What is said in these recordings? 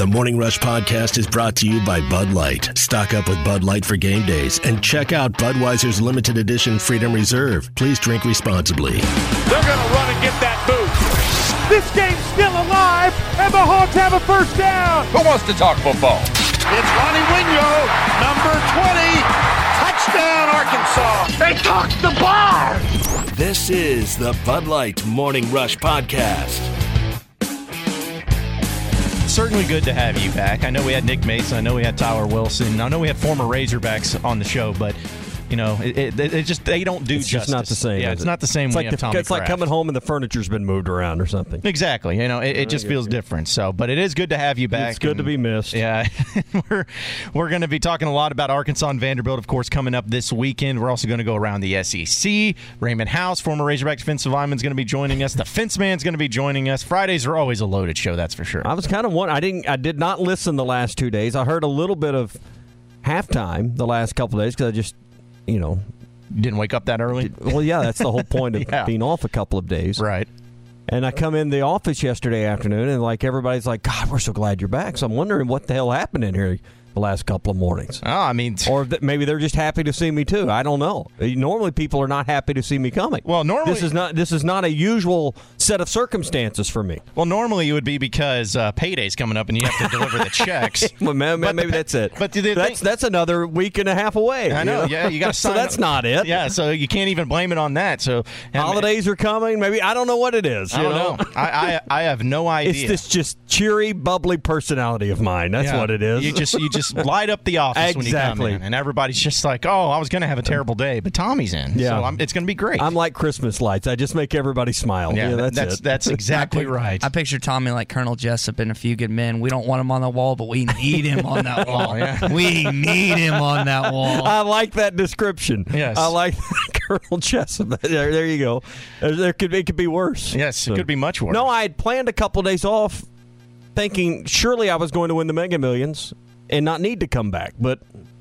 The Morning Rush Podcast is brought to you by Bud Light. Stock up with Bud Light for game days and check out Budweiser's limited edition Freedom Reserve. Please drink responsibly. They're going to run and get that boot. This game's still alive, and the Hawks have a first down. Who wants to talk football? It's Ronnie Wingo, number 20. Touchdown, Arkansas. They tossed the bar. This is the Bud Light Morning Rush Podcast. Certainly good to have you back. I know we had Nick Mason. I know we had Tyler Wilson. I know we have former Razorbacks on the show, but you know, it just they don't do justice. It's not the same. Yeah, it's not the same. It's when like you have Tommy it's like Kraft. coming home and the furniture's been moved around or something. Exactly. You know, it just feels different. So, but it is good to have you back. It's good to be missed. Yeah, we're going to be talking a lot about Arkansas and Vanderbilt, of course, coming up this weekend. We're also going to go around the SEC. Raymond House, former Razorback defensive lineman, is going to be joining us. The Fence Man's going to be joining us. Fridays are always a loaded show, that's for sure. I was kind of wondering. I did not listen the last 2 days. I heard a little bit of halftime the last couple of days because I just, you know. Didn't wake up that early? Well, yeah, that's the whole point of Yeah. being off a couple of days. Right. And I come in the office yesterday afternoon, and like everybody's like, God, we're so glad you're back. So I'm wondering what the hell happened in here the last couple of mornings. Oh, I mean, or maybe they're just happy to see me too. I don't know. Normally, people are not happy to see me coming. Well, normally this is not a usual set of circumstances for me. Well, normally it would be because payday's coming up and you have to deliver the checks. Well, maybe that's it. But that's another week and a half away. I know. You know? Yeah, you got to sign. So that's not it. Yeah, so you can't even blame it on that. So holidays are coming. Maybe I don't know what it is. I don't know. I have no idea. It's this just cheery, bubbly personality of mine. That's what it is. You just light up the office when you come in, and everybody's just like, "Oh, I was going to have a terrible day, but Tommy's in, so it's going to be great." I'm like Christmas lights. I just make everybody smile. Yeah, that's exactly right. I picture Tommy like Colonel Jessup in A Few Good Men. We don't want him on the wall, but we need him on that wall. We need him on that wall. I like that description. Yes, I like Colonel Jessup. There you go. It could be worse. Yes, it could be much worse. No, I had planned a couple of days off, thinking surely I was going to win the Mega Millions and not need to come back, but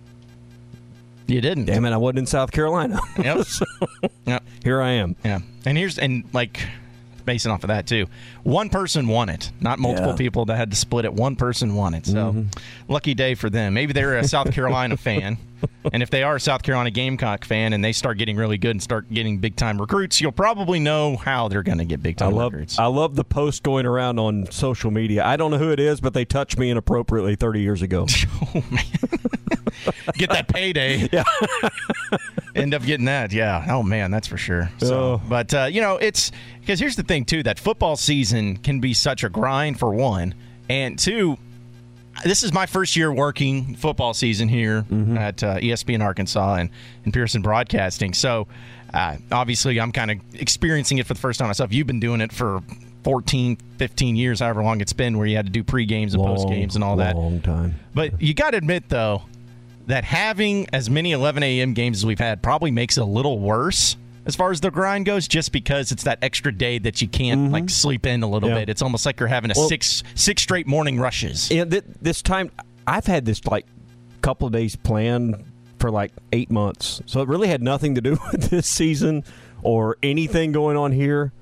you didn't. Damn it, I wasn't in South Carolina. Yep. So, yep. Here I am. Yeah. And basing off of that too, one person won it, not multiple people that had to split it. One person won it. So lucky day for them. Maybe they're a South Carolina fan, and if they are a South Carolina Gamecock fan and they start getting really good and start getting big time recruits, you'll probably know how they're going to get big time recruits. I love the post going around on social media. I don't know who it is, but they touched me inappropriately 30 years ago. Oh man. Get that payday. Yeah. End up getting that. Yeah. Oh man, that's for sure. So, but it's because here's the thing too, that football season can be such a grind for one, and two, this is my first year working football season here at ESPN Arkansas and Pearson Broadcasting. So obviously I'm kind of experiencing it for the first time myself. You've been doing it for 14, 15 years, however long it's been, where you had to do pre-games and post-games and all that. Long time. But you got to admit, though, that having as many 11 a.m. games as we've had probably makes it a little worse as far as the grind goes, just because it's that extra day that you can't sleep in a little bit. It's almost like you're having six straight morning rushes. And this time, I've had this couple of days planned for 8 months, so it really had nothing to do with this season or anything going on here.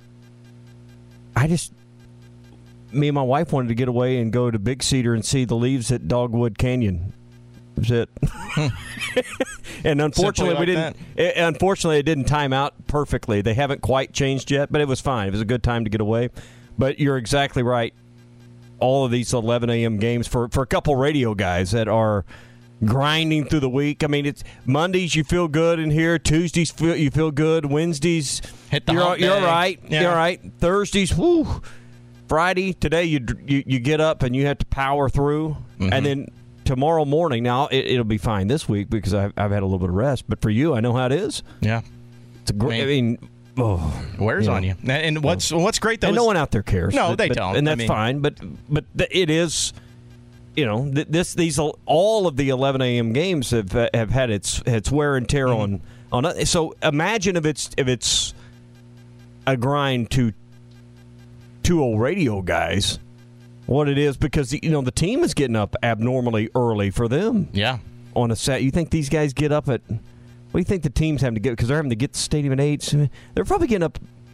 Me and my wife wanted to get away and go to Big Cedar and see the leaves at Dogwood Canyon. That was it. And unfortunately, it didn't time out perfectly. They haven't quite changed yet, but it was fine. It was a good time to get away. But you're exactly right. All of these 11 a.m. games for a couple radio guys that are grinding through the week. I mean, it's Mondays you feel good in here. Tuesdays you feel good. Wednesdays you're all right. Yeah. You're all right. Thursdays, whoo. Friday, today you get up and you have to power through, and then tomorrow morning. Now it'll be fine this week because I've had a little bit of rest. But for you, I know how it is. Yeah, it's a great. Wears on you. And what's great though, and no one out there cares. No, they don't, and that's fine. But it is. All of the 11 a.m. games have had its wear and tear on it. So imagine if it's a grind to two old radio guys, what it is, because the team is getting up abnormally early for them. Yeah, on a Saturday. You think these guys get up at? What do you think the team's having to get? Because they're having to get to the stadium at 8. They're probably getting up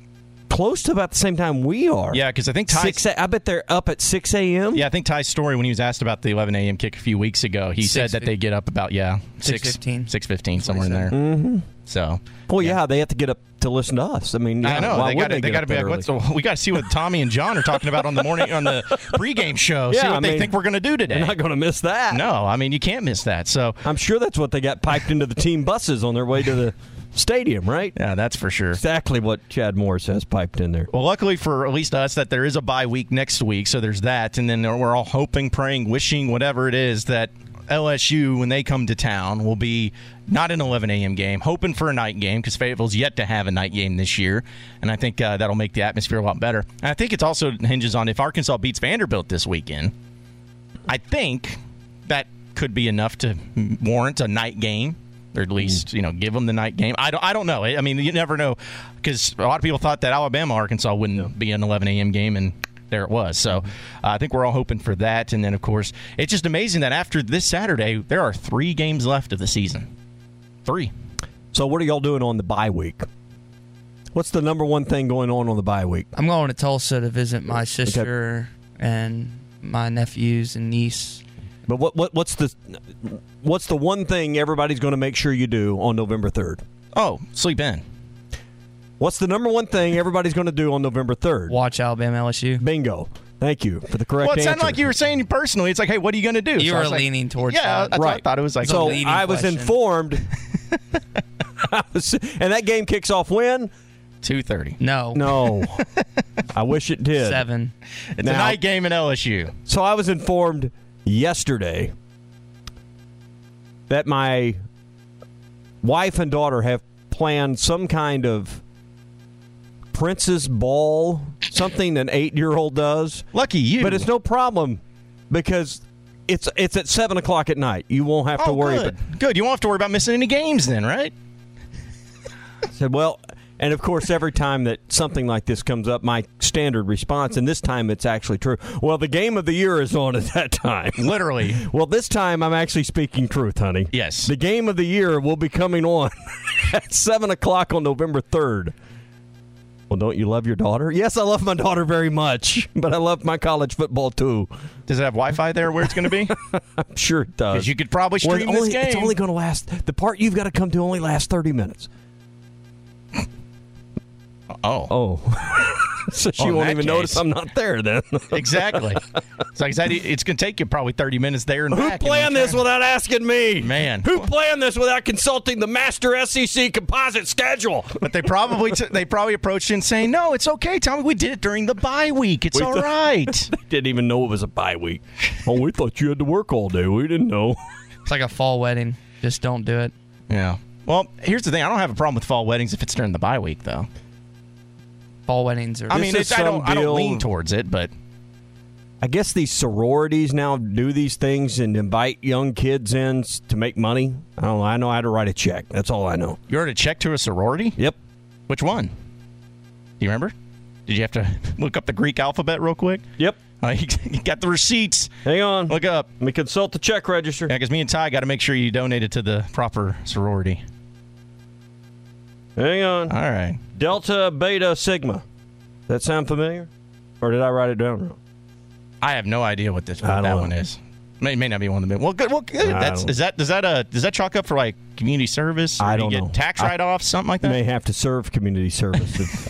close to about the same time we are. Yeah, because I think I bet they're up at 6 a.m. Yeah, I think Ty's story when he was asked about the 11 a.m. kick a few weeks ago, he said that they get up about 6:15, somewhere in there. Mm-hmm. So, well, yeah, they have to get up to listen to us. I mean, I know they got to be like, we got to see what Tommy and John are talking about on the pregame show. See what they think we're going to do today. They're not going to miss that. No, I mean you can't miss that. So I'm sure that's what they got piped into the team buses on their way to the stadium, right? Yeah, that's for sure. Exactly what Chad Morris has piped in there. Well, luckily for at least us that there is a bye week next week, so there's that, and then we're all hoping, praying, wishing, whatever it is, that LSU, when they come to town, will be not an 11 a.m. game, hoping for a night game because Fayetteville's yet to have a night game this year, and I think that'll make the atmosphere a lot better. And I think it also hinges on if Arkansas beats Vanderbilt this weekend. I think that could be enough to warrant a night game, or at least give them the night game. I don't know. I mean, you never know because a lot of people thought that Alabama-Arkansas wouldn't be an 11 a.m. game, and there it was. So I think we're all hoping for that. And then, of course, it's just amazing that after this Saturday, there are 3 games left of the season. 3. So what are y'all doing on the bye week? What's the number one thing going on the bye week? I'm going to Tulsa to visit my sister and my nephews and niece. But what's the one thing everybody's going to make sure you do on November 3rd? Oh, sleep in. What's the number one thing everybody's going to do on November 3rd? Watch Alabama LSU. Bingo. Thank you for the correct answer. Well, it sounded like you were saying personally. It's like, hey, what are you going to do? You were leaning towards that. Yeah, right. I thought it was like so I was informed. And that game kicks off when? 2:30. No. I wish it did. 7. It's a night game in LSU. So I was informed yesterday that my wife and daughter have planned some kind of Princess Ball, something an 8-year-old does. Lucky you. But it's no problem because it's at 7 o'clock at night. You won't have to worry about it. Good. You won't have to worry about missing any games then, right? I said, well, and of course, every time that something like this comes up, my standard response, and this time it's actually true, well, the game of the year is on at that time. Literally. Well, this time I'm actually speaking truth, honey. Yes. The game of the year will be coming on at 7 o'clock on November 3rd. Well, don't you love your daughter? Yes, I love my daughter very much, but I love my college football too. Does it have Wi-Fi there where it's going to be? I'm sure it does. Because you could probably stream this game. It's only going to last, the part you've got to come to only lasts 30 minutes. Oh. So she won't even notice I'm not there then. Exactly. It's like it's going to take you probably 30 minutes there and back. Who planned this without asking me? Man. Who planned this without consulting the master SEC composite schedule? But they probably approached you and saying, no, it's okay, Tommy. We did it during the bye week. It's all right. They didn't even know it was a bye week. Oh, we thought you had to work all day. We didn't know. It's like a fall wedding. Just don't do it. Yeah. Well, here's the thing. I don't have a problem with fall weddings if it's during the bye week, though. Fall weddings are. I mean, I don't lean towards it, but I guess these sororities now do these things and invite young kids in to make money. I don't know. I know how to write a check. That's all I know. You wrote a check to a sorority? Yep. Which one? Do you remember? Did you have to look up the Greek alphabet real quick? Yep. You got the receipts. Hang on. Look up. Let me consult the check register. Yeah, because me and Ty got to make sure you donated to the proper sorority. Hang on. All right. Delta Beta Sigma. Does that sound familiar? Or did I write it down wrong? I have no idea what that one is. May not be one of them. Well, good. Well, good. Does that chalk up for like community service? Or I don't do you know. Get tax write-offs, something like that. May have to serve community service.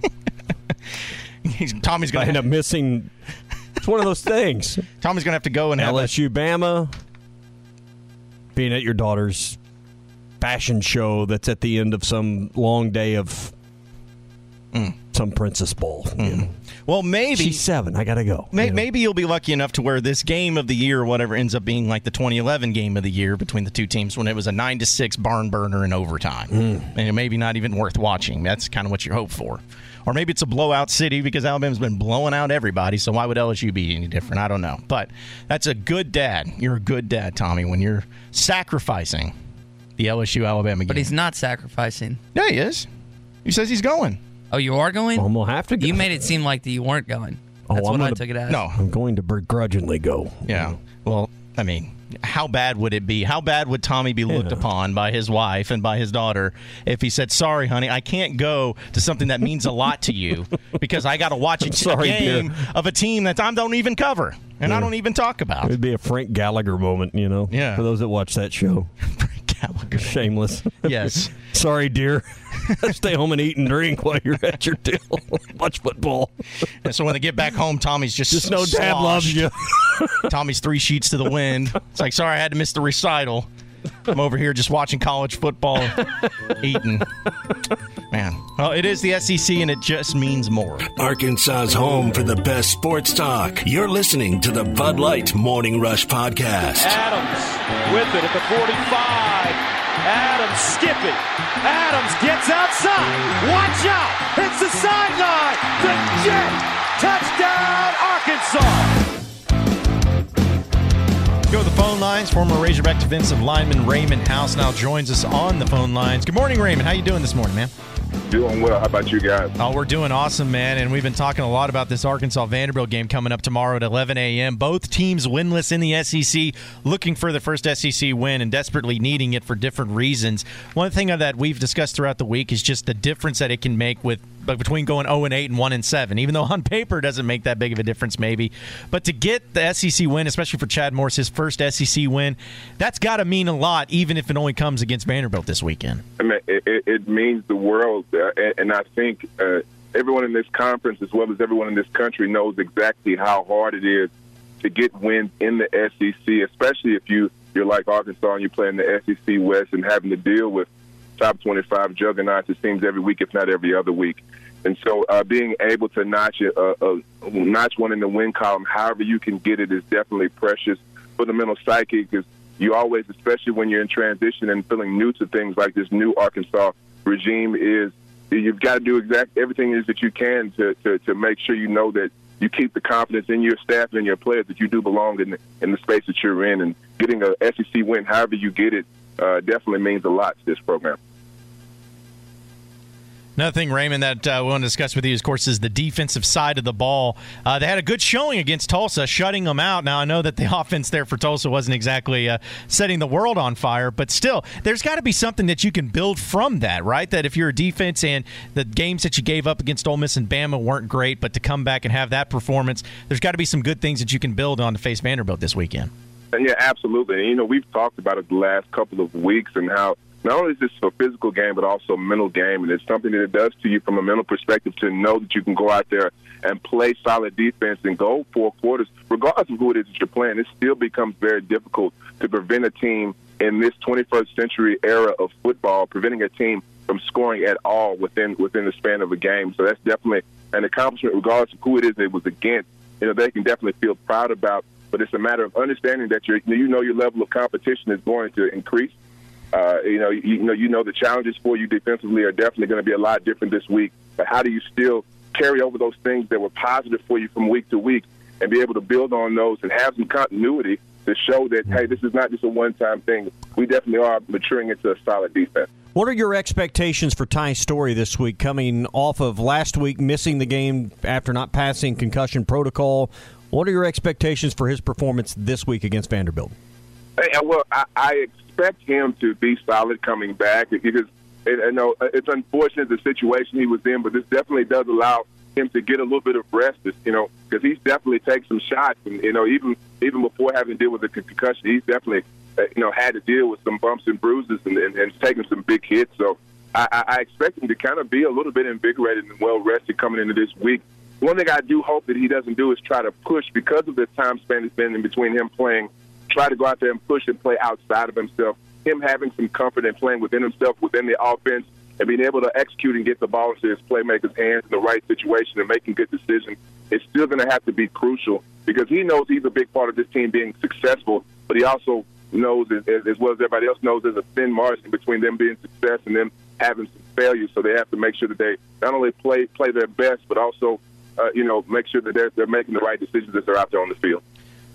Tommy's going to end up missing. It's one of those things. Tommy's going to have to go and have LSU Bama. Being at your daughter's fashion show that's at the end of some long day of some Princess Ball. You know. Well, maybe she's 7. I gotta go. Maybe you'll be lucky enough to where this game of the year, or whatever, ends up being like the 2011 game of the year between the two teams when it was a 9-6 barn burner in overtime, and it maybe not even worth watching. That's kind of what you hope for. Or maybe it's a blowout city because Alabama's been blowing out everybody. So why would LSU be any different? I don't know. But that's a good dad. You're a good dad, Tommy, when you're sacrificing the LSU-Alabama game. But he's not sacrificing. Yeah, he is. He says he's going. Oh, you are going? I'm going to have to go. You made it seem like that you weren't going. That's what I took it as. No. I'm going to begrudgingly go. Yeah. Well, I mean, how bad would it be? How bad would Tommy be looked upon by his wife and by his daughter if he said, sorry, honey, I can't go to something that means a lot to you because I got to watch a game of a team that I don't even cover and I don't even talk about. It would be a Frank Gallagher moment, for those that watch that show. Frank Gallagher. Shameless. Yes. Sorry, dear. Stay home and eat and drink while you're at your deal. Watch football. And so when they get back home, Tommy's just know Dad loves you. Tommy's 3 sheets to the wind. It's like, sorry, I had to miss the recital. I'm over here just watching college football, eating. Man, well, it is the SEC, and it just means more. Arkansas's home for the best sports talk. You're listening to the Bud Light Morning Rush Podcast. Adams with it at the 45. Adams skipping. Adams gets outside. Watch out. Hits the sideline. The Jet. Touchdown, Arkansas. Go to the phone lines. Former Razorback defensive lineman Raymond House now joins us on the phone lines. Good morning, Raymond. How you doing this morning, man? Doing well. How about you guys? Oh, we're doing awesome, man. And we've been talking a lot about this Arkansas-Vanderbilt game coming up tomorrow at 11 a.m. Both teams winless in the SEC, looking for the first SEC win and desperately needing it for different reasons. One thing that we've discussed throughout the week is just the difference that it can make between going 0-8 and 1-7, even though on paper it doesn't make that big of a difference maybe. But to get the SEC win, especially for Chad Morris, his first SEC win, that's got to mean a lot, even if it only comes against Vanderbilt this weekend. I mean, it means the world, and I think everyone in this conference, as well as everyone in this country, knows exactly how hard it is to get wins in the SEC, especially if you're like Arkansas and you play in the SEC West and having to deal with top 25 juggernauts, it seems, every week, if not every other week. And so being able to notch one in the win column, however you can get it, is definitely precious for the mental psyche, because you always, especially when you're in transition and feeling new to things like this new Arkansas regime is, you've got to do everything it is that you can to make sure you know that you keep the confidence in your staff and your players that you do belong in the space that you're in. And getting a SEC win, however you get it, definitely means a lot to this program. Another thing, Raymond, that we want to discuss with you, of course, is the defensive side of the ball. They had a good showing against Tulsa, shutting them out. Now, I know that the offense there for Tulsa wasn't exactly setting the world on fire, but still, there's got to be something that you can build from that, right? That if you're a defense and the games that you gave up against Ole Miss and Bama weren't great, but to come back and have that performance, there's got to be some good things that you can build on to face Vanderbilt this weekend. Yeah, absolutely. And, we've talked about it the last couple of weeks and how not only is this a physical game, but also a mental game. And it's something that it does to you from a mental perspective to know that you can go out there and play solid defense and go 4 quarters, regardless of who it is that you're playing. It still becomes very difficult to prevent a team in this 21st century era of football, preventing a team from scoring at all within the span of a game. So that's definitely an accomplishment, regardless of who it is that it was against. They can definitely feel proud about. But it's a matter of understanding that your level of competition is going to increase. The challenges for you defensively are definitely going to be a lot different this week. But how do you still carry over those things that were positive for you from week to week and be able to build on those and have some continuity to show that, hey, this is not just a one-time thing. We definitely are maturing into a solid defense. What are your expectations for Ty Storey this week, coming off of last week missing the game after not passing concussion protocol? What are your expectations for his performance this week against Vanderbilt? Well, I expect him to be solid coming back, because I know it's unfortunate the situation he was in, but this definitely does allow him to get a little bit of rest, because he's definitely taken some shots, and even before having to deal with the concussion, he's definitely had to deal with some bumps and bruises and taken some big hits. So I expect him to kind of be a little bit invigorated and well rested coming into this week. One thing I do hope that he doesn't do is try to push, because of the time span that's been in between him playing. Try to go out there and push and play outside of himself. Him having some comfort in playing within himself, within the offense, and being able to execute and get the ball into his playmaker's hands in the right situation and making good decisions is still going to have to be crucial, because he knows he's a big part of this team being successful, but he also knows, as well as everybody else knows, there's a thin margin between them being success and them having some failures. So they have to make sure that they not only play their best, but also make sure that they're making the right decisions as they're out there on the field.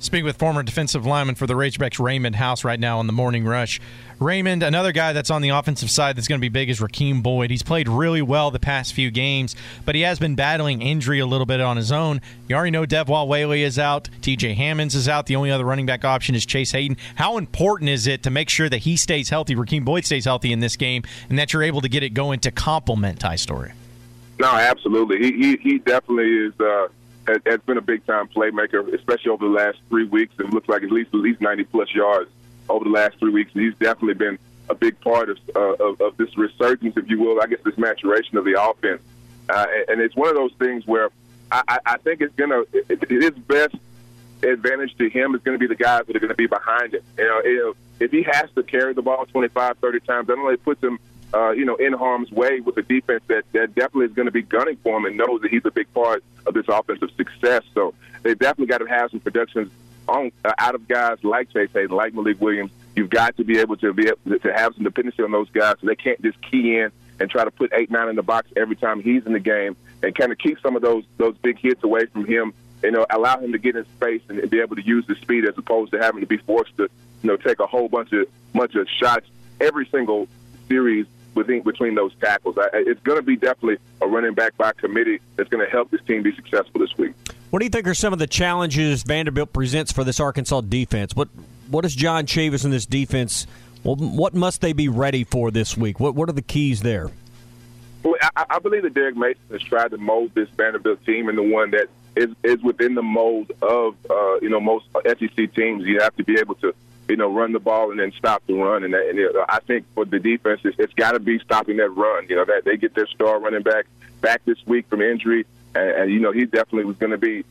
Speaking with former defensive lineman for the Razorbacks, Raymond House, right now on the Morning Rush. Raymond, another guy that's on the offensive side that's going to be big is Rakeem Boyd. He's played really well the past few games, but he has been battling injury a little bit on his own. You already know Devwah Whaley is out. TJ Hammonds is out. The only other running back option is Chase Hayden. How important is it to make sure that he stays healthy, Rakeem Boyd stays healthy in this game, and that you're able to get it going to complement Ty Storey? No, absolutely. He definitely is has been a big-time playmaker, especially over the last 3 weeks. It looks like at least 90-plus yards over the last 3 weeks. He's definitely been a big part of this resurgence, if you will, I guess this maturation of the offense. And it's one of those things where I think it's going to – his best advantage to him is going to be the guys that are going to be behind him. If he has to carry the ball 25, 30 times, that only puts him in harm's way with a defense that definitely is going to be gunning for him and knows that he's a big part of this offensive success. So they definitely got to have some productions out of guys like Chase Hayden, like Malik Williams. You've got to be able to have some dependency on those guys so they can't just key in and try to put 8-9 in the box every time he's in the game and kind of keep some of those big hits away from him. Allow him to get in space and be able to use the speed as opposed to having to be forced to take a whole bunch of shots every single series between those tackles. It's going to be definitely a running back by committee that's going to help this team be successful this week. What do you think are some of the challenges Vanderbilt presents for this Arkansas defense? What is John Chavis and this defense? Well, what must they be ready for this week? What are the keys there? Well, I believe that Derek Mason has tried to mold this Vanderbilt team into one that is within the mold of most SEC teams. You have to be able to run the ball and then stop the run. And I think for the defense, it's got to be stopping that run. That they get their star running back this week from injury. And he definitely was going to be,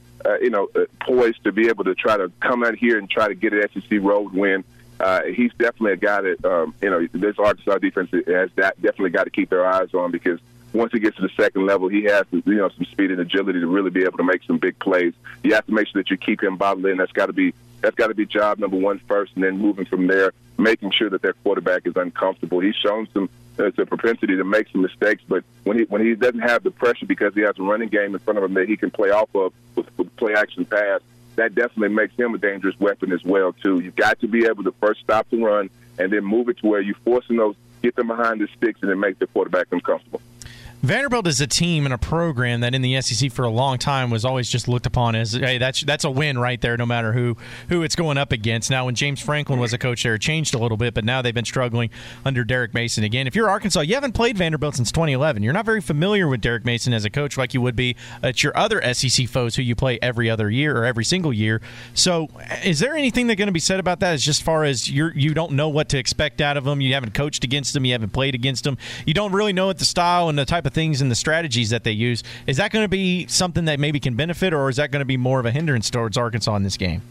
poised to be able to try to come out here and try to get an SEC road win. He's definitely a guy that, this Arkansas defense has definitely got to keep their eyes on because once he gets to the second level, he has some speed and agility to really be able to make some big plays. You have to make sure that you keep him bottled in. That's got to be job number one first, and then moving from there, making sure that their quarterback is uncomfortable. He's shown a propensity to make some mistakes, but when he doesn't have the pressure because he has a running game in front of him that he can play off of with play action pass, that definitely makes him a dangerous weapon as well too. You've got to be able to first stop the run and then move it to where you're forcing those, get them behind the sticks, and then make the quarterback uncomfortable. Vanderbilt is a team and a program that in the SEC for a long time was always just looked upon as, hey, that's a win right there no matter who it's going up against. Now, when James Franklin was a coach there, it changed a little bit, but now they've been struggling under Derek Mason again. If you're Arkansas, you haven't played Vanderbilt since 2011. You're not very familiar with Derek Mason as a coach like you would be at your other SEC foes who you play every other year or every single year. So is there anything that's going to be said about that as just far as you don't know what to expect out of them? You haven't coached against them. You haven't played against them. You don't really know what the style and the type of things and the strategies that they use. Is that going to be something that maybe can benefit, or is that going to be more of a hindrance towards Arkansas in this game?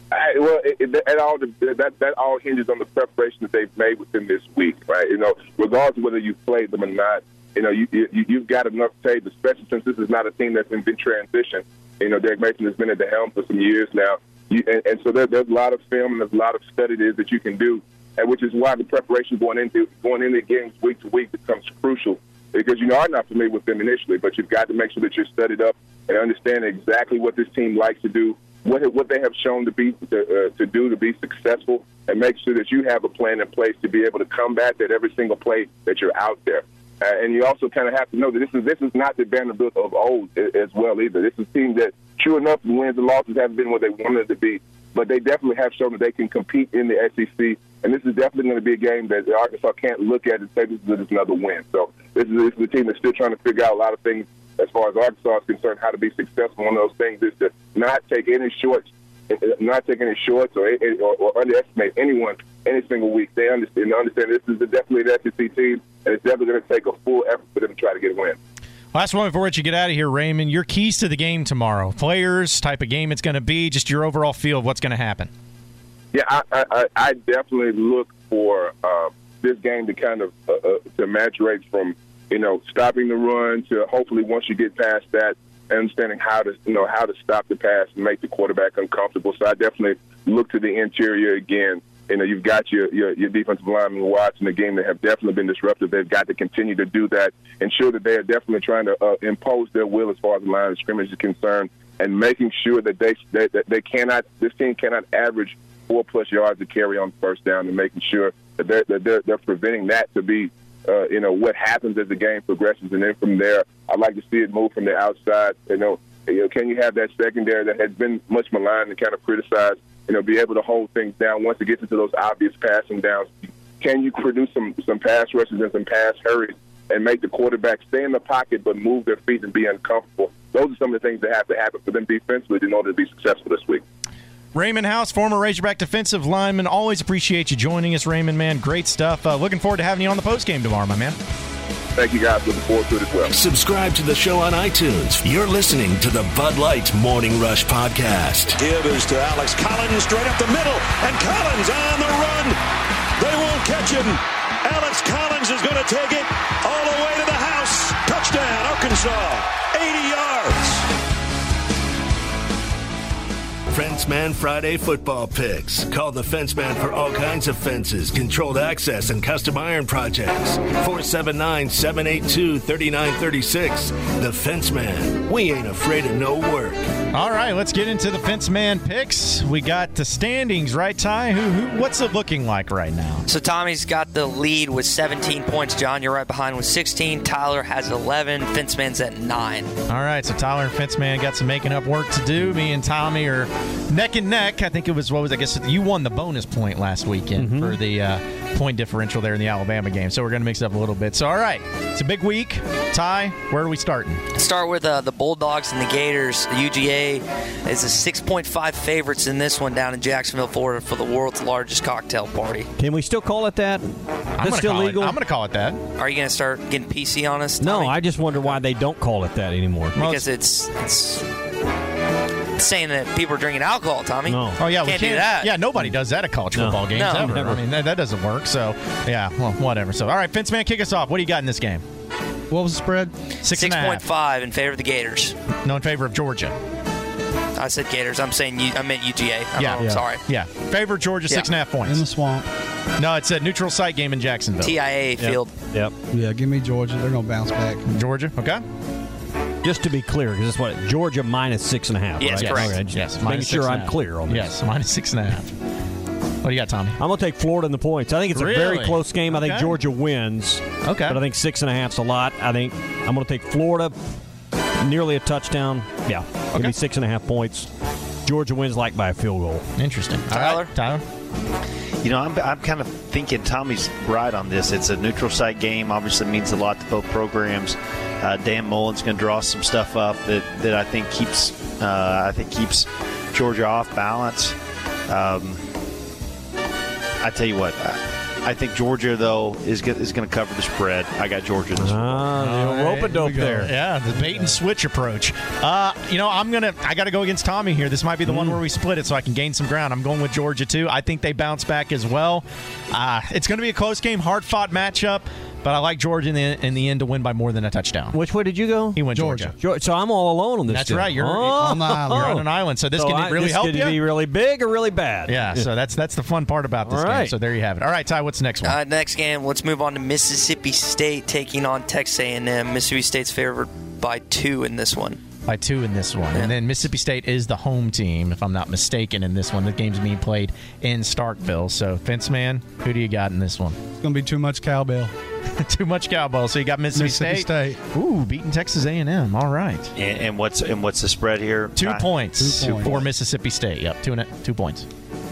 That all hinges on the preparation that they've made within this week, right? Regardless of whether you've played them or not, you've got enough tape, especially since this is not a team that's in transition. Derek Mason has been at the helm for some years now, and so there's a lot of film and there's a lot of study that you can do, and which is why the preparation going into games week to week becomes crucial. Because you are not familiar with them initially, but you've got to make sure that you're studied up and understand exactly what this team likes to do, what they have shown to do to be successful, and make sure that you have a plan in place to be able to combat that every single play that you're out there. And you also kind of have to know that this is not the Vanderbilt of old as well either. This is a team that, true enough, the wins and losses haven't been what they wanted to be, but they definitely have shown that they can compete in the SEC. And this is definitely going to be a game that Arkansas can't look at and say this is another win. So this is a team that's still trying to figure out a lot of things as far as Arkansas is concerned, how to be successful. One of those things is to not take any shorts or underestimate anyone any single week. They understand this is definitely an SEC team, and it's definitely going to take a full effort for them to try to get a win. Last one before you get out of here, Raymond. Your keys to the game tomorrow. Players, type of game it's going to be, just your overall feel of what's going to happen. Yeah, I definitely look for this game to kind of to maturate from stopping the run to hopefully once you get past that, understanding how to stop the pass and make the quarterback uncomfortable. So I definitely look to the interior again. You've got your defensive linemen watching the game that have definitely been disruptive. They've got to continue to do that, ensure that they are definitely trying to impose their will as far as the line of scrimmage is concerned. and making sure that this team cannot average 4+ yards to carry on first down, and making sure that they're preventing that to be what happens as the game progresses. And then from there, I'd like to see it move from the outside. Can you have that secondary that has been much maligned and kind of criticized, be able to hold things down once it gets into those obvious passing downs? Can you produce some pass rushes and some pass hurries and make the quarterback stay in the pocket but move their feet and be uncomfortable? Those are some of the things that have to happen for them defensively in order to be successful this week. Raymond House, former Razorback defensive lineman. Always appreciate you joining us, Raymond, man. Great stuff. Looking forward to having you on the postgame tomorrow, my man. Thank you, guys. Looking forward to it as well. Subscribe to the show on iTunes. You're listening to the Bud Light Morning Rush Podcast. Give is to Alex Collins straight up the middle, and Collins on the run. They won't catch him. Alex Collins is going to take it all the way to the house. Touchdown, Arkansas. 80 yards. Fenceman Friday football picks. Call the Fenceman for all kinds of fences, controlled access, and custom iron projects. 479-782-3936. The Fenceman. We ain't afraid of no work. All right, let's get into the Fenceman picks. We got the standings, right, Ty? What's it looking like right now? So Tommy's got the lead with 17 points. John, you're right behind with 16. Tyler has 11. Fenceman's at 9. All right, so Tyler and Fenceman got some making up work to do. Me and Tommy are neck and neck. I think it was, you won the bonus point last weekend for the point differential there in the Alabama game. So we're going to mix it up a little bit. So, all right, it's a big week. Ty, where are we starting? Start with the Bulldogs and the Gators. The UGA is a 6.5 favorites in this one down in Jacksonville, Florida for the world's largest cocktail party. Can we still call it that? That's still legal? I'm going to call it that. Are you going to start getting PC on us, No, Tommy? I just wonder why they don't call it that anymore. Because it's saying that people are drinking alcohol, Tommy. No. Oh, yeah, we can't do that. Yeah, nobody does that at college football games ever. Never. I mean, that doesn't work. So, yeah, well, whatever. So, all right, Fenceman, kick us off. What do you got in this game? What was the spread? 6.5 in favor of the Gators. No, in favor of Georgia. I said Gators. I meant UGA. I'm sorry. Yeah. Favor Georgia, 6.5 points. In the swamp. No, it's a neutral site game in Jacksonville. TIAA field. Yep. Yeah, give me Georgia. They're going to bounce back. Do okay. Just to be clear, because it's what Georgia minus 6.5. Yes, right? correct. Okay, Yes, making minus sure 6.5. I'm clear on this. Yes, minus 6.5. What do you got, Tommy? I'm going to take Florida in the points. I think it's a very Really? close game. I think Okay. Georgia wins. Okay. But I think 6.5's a lot. I think I'm going to take Florida nearly a touchdown. Yeah. Give me 6.5 points. Georgia wins like by a field goal. Interesting. Tyler? All right, Tyler? I'm kind of thinking Tommy's right on this. It's a neutral site game. Obviously means a lot to both programs. Dan Mullen's going to draw some stuff up that I think keeps Georgia off balance. I tell you what, I think Georgia though is going to cover the spread. I got Georgia this week. Rope-a-dope there. Yeah, the bait and switch approach. I got to go against Tommy here. This might be the one where we split it so I can gain some ground. I'm going with Georgia too. I think they bounce back as well. It's going to be a close game, hard-fought matchup. But I like Georgia in the end to win by more than a touchdown. Which way did you go? He went Georgia. So I'm all alone on this. That's deal. right. You're on the island. You're on an island. So this can really help you. This could be really big or really bad. Yeah. So that's the fun part about this All game. right. So there you have it. All right, Ty. What's the next one? Next game, let's move on to Mississippi State taking on Texas A&M. Mississippi State's favored by 2 in this one. By 2 in this one. And then Mississippi State is the home team, if I'm not mistaken, in this one. The game's being played in Starkville. So, Fenceman, who do you got in this one? It's going to be too much cowbell. Too much cowbell. So you got Mississippi State. Ooh, beating Texas A&M. All right. And what's the spread here? 2 points, 2 points for Mississippi State. Yep, 2 points.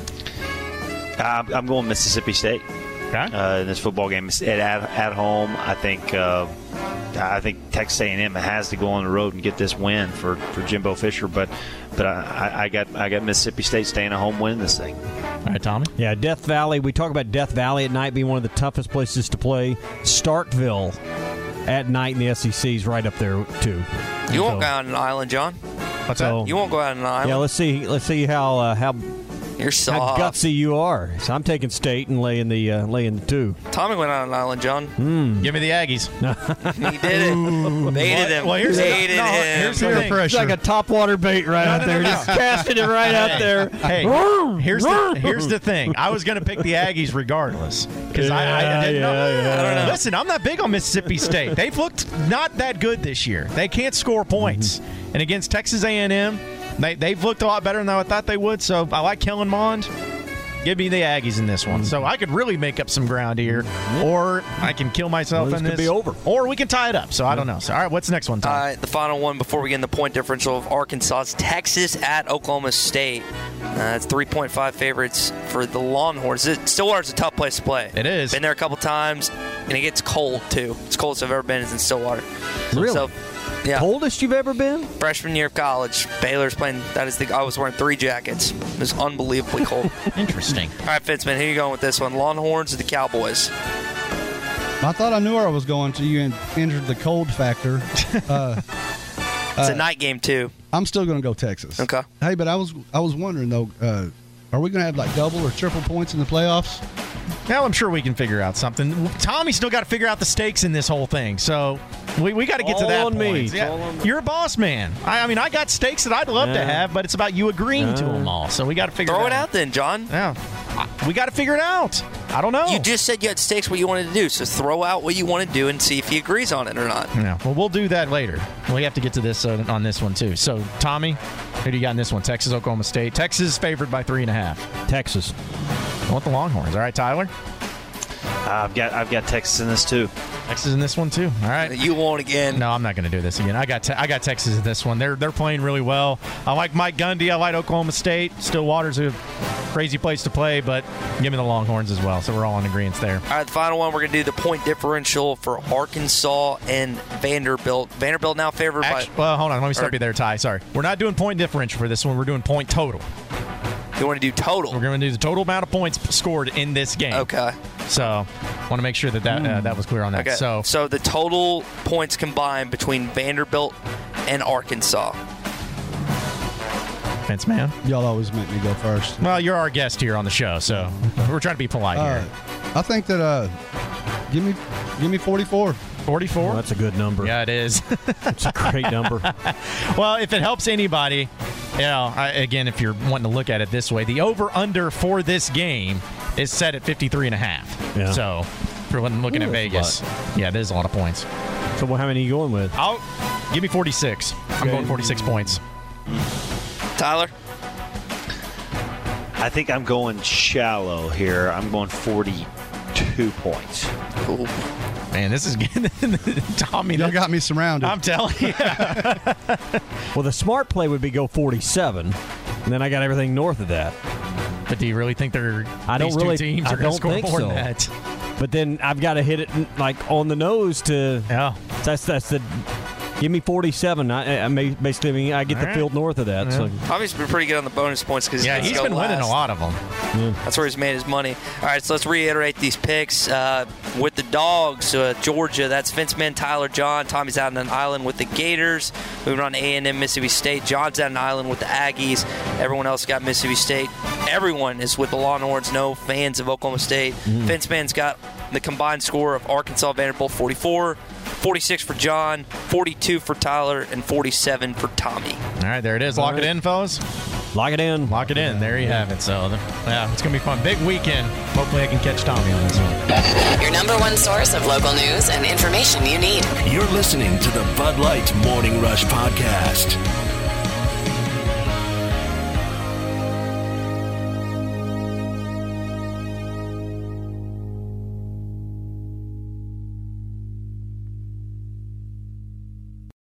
I'm going Mississippi State. Okay. In this football game at home. I think Texas A&M has to go on the road and get this win for Jimbo Fisher, but I got Mississippi State staying at home winning this thing. All right, Tommy. Yeah, Death Valley. We talk about Death Valley at night being one of the toughest places to play. Starkville at night in the SEC is right up there too. You won't go out on an island, John. What's that? You won't go out on an island. Yeah, let's see how You're soft. How gutsy you are. So I'm taking State and laying the 2. Tommy went on an island, John. Give me the Aggies. He did it. Baited him. Well, here's Baited him. here's the thing. It's like a topwater bait out there. Just casting it right out there. Hey, here's the thing. I was going to pick the Aggies regardless because I didn't know. I don't know. Listen, I'm not big on Mississippi State. They've looked not that good this year. They can't score points. And against Texas A&M, they've looked a lot better than I thought they would. So I like Kellen Mond. Give me the Aggies in this one. So I could really make up some ground here, or I can kill myself in this. Could be over. Or we can tie it up. So I don't know. So, all right, what's the next one, Tom? The final one before we get in the point differential of Arkansas is Texas at Oklahoma State. It's 3.5 favorites for the Longhorns. Stillwater's a tough place to play. It is. Been there a couple times, and it gets cold, too. It's coldest I've ever been is in Stillwater. Really? So, yeah. Coldest you've ever been? Freshman year of college. Baylor's playing. I was wearing 3 jackets. It was unbelievably cold. Interesting. All right, Fitzman, who are you going with this one? Longhorns or the Cowboys? I thought I knew where I was going to. You entered the cold factor. It's a night game, too. I'm still going to go Texas. Okay. Hey, but I was wondering, though, are we going to have like double or triple points in the playoffs? Now I'm sure we can figure out something. Tommy's still got to figure out the stakes in this whole thing. So we got to get to that point. Me. Yeah. You're a boss man. I mean, I got stakes that I'd love to have, but it's about you agreeing to them all. So we got to figure Throw it out. it out then, John. Yeah. We got to figure it out. I don't know. You just said you had stakes what you wanted to do, so throw out what you want to do and see if he agrees on it or not. Yeah. Well, we'll do that later. We have to get to this on this one, too. So, Tommy, who do you got in this one? Texas, Oklahoma State. Texas is favored by 3.5. Texas. I want the Longhorns. All right, Tyler? I've got Texas in this too. Texas in this one too. All right. You won't again. No, I'm not going to do this again. I got Texas in this one. They're playing really well. I like Mike Gundy. I like Oklahoma State. Stillwater's a crazy place to play, but give me the Longhorns as well. So we're all in agreement there. All right, the final one, we're going to do the point differential for Arkansas and Vanderbilt. Vanderbilt now favored by... Well, hold on. Let me stop you there, Ty. Sorry. We're not doing point differential for this one. We're doing point total. You want to do total? We're going to do the total amount of points scored in this game. Okay. So, want to make sure that was clear on that. Okay. So the total points combined between Vanderbilt and Arkansas. Vince, man. Y'all always make me go first. Well, you're our guest here on the show, so we're trying to be polite here. I think that give me 44. 44? Well, that's a good number. Yeah, it is. It's a great number. Well, if it helps anybody, again, if you're wanting to look at it this way, the over-under for this game is set at 53.5. Yeah. So, if you're looking at Vegas, yeah, it is a lot of points. So, how many are you going with? Give me 46. I'm going 46 points. Tyler? I think I'm going shallow here. I'm going 42 points. Cool. Man, this is getting Tommy. Y'all got me surrounded. I'm telling you. Well, the smart play would be go 47, and then I got everything north of that. But do you really think two teams are going to score more than that? But then I've got to hit it like on the nose to. Yeah. That's the. Give me 47. I get the field north of that. Yeah. So Tommy's been pretty good on the bonus points because he's been winning a lot of them. Yeah. That's where he's made his money. All right, so let's reiterate these picks. With the Dogs, Georgia, that's Vince-Man, Tyler, John. Tommy's out on an island with the Gators. Moving on to A&M, Mississippi State. John's out on an island with the Aggies. Everyone else got Mississippi State. Everyone is with the Longhorns. No fans of Oklahoma State. Vince-Man's got the combined score of Arkansas, Vanderbilt, 44. 46 for John, 42 for Tyler, and 47 for Tommy. All right, there it is. Lock it in, fellas. Lock it in. Lock it in. There you have it. So, yeah, it's going to be fun. Big weekend. Hopefully I can catch Tommy on this one. Your number one source of local news and information you need. You're listening to the Bud Light Morning Rush Podcast.